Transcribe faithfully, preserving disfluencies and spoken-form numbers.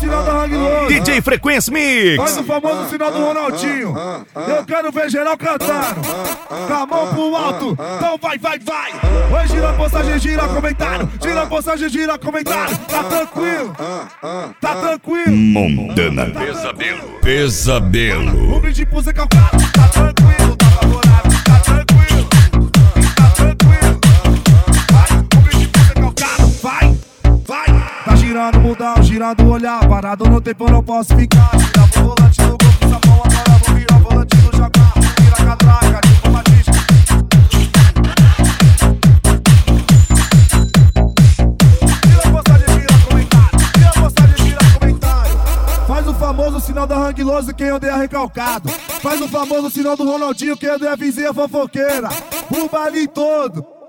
sinal da Hang Low. D J Frequência Mix. Faz o famoso sinal do Ronaldinho. Eu quero ver geral cantando. Com a mão pro alto. Então vai, vai, vai. Oi, gira postagem, gira comentário. Gira postagem, gira comentário. Tá tranquilo. Tá tranquilo. Montana. Pesadelo. Pesadelo. O brinde pro Zé Calcado. Tá tranquilo, tá favorável. Tá tranquilo. Tá tranquilo. Vai, o brinde pro Zé Calcado. Vai, vai. Tá girando o mundão, girando o olhar. Parado no tempo, não posso ficar. Tira o volante do gol, sapão. Agora vou virar o volante do Jaguar. Vira a catraca, tipo Batista. Tira a postagem, tira comentário. Tira a postagem, tira comentário. Faz o famoso sinal da Hang Low, quem odeia recalcado. Faz o famoso sinal do Ronaldinho, quem odeia vizinha fofoqueira. O baile todo.